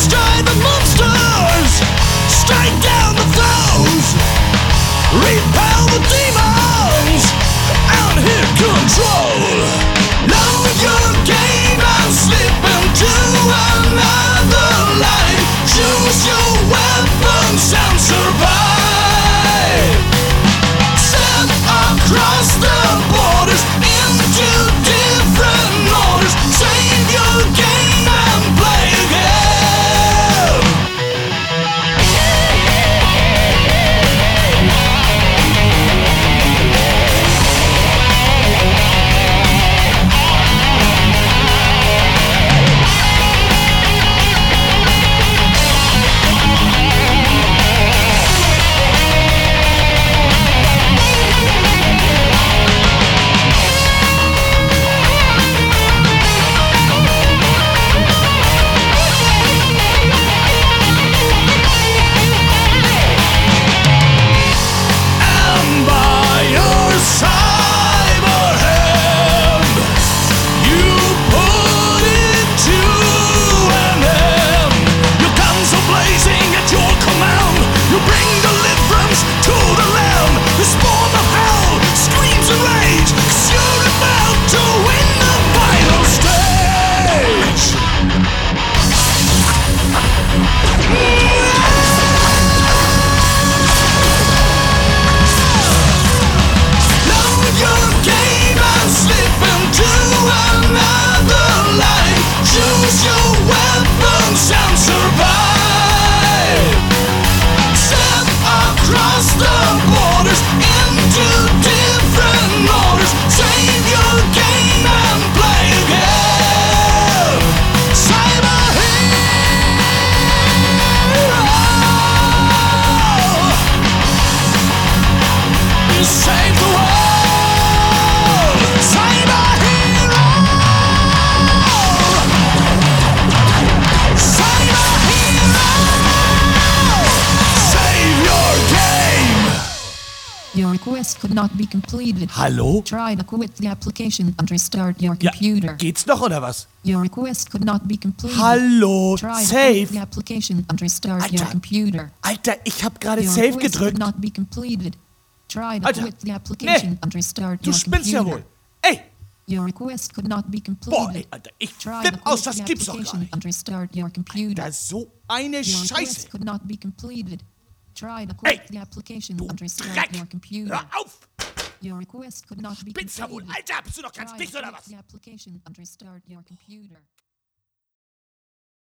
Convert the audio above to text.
Destroy the monsters, strike down the foes, repel the demons, and hit control. Know your game and slip into another life. Choose your weapons and survive. Set across the borders into different orders. Save your game and play again. Save the world, cyber hero, cyber hero, save your game. Your request could not be completed. Hallo? Try to quit the application and restart your Ja, computer. geht's noch oder was? Your request could not be completed. Hallo, Try to quit Save. the application and restart your Alter. computer. Alter, ich hab gerade Your Save request could gedrückt. not be completed. Try to Alter. quit the application Nee. and restart Du your spinnst ja computer. wohl. Ey, Your request could not be completed. boah, ey, Alter, ich Try flipp to aus, quit das the gibt's doch gar application nicht. and restart your computer. Da ist so eine Your Scheiße. request could not be completed. Try to Ey, quit the application Du and restart Dreck. your computer. Hör auf. Your request could not be Spinnst ja wohl. completed. Alter, bist du noch ganz Try to dicht oder quit was? the application and restart your computer.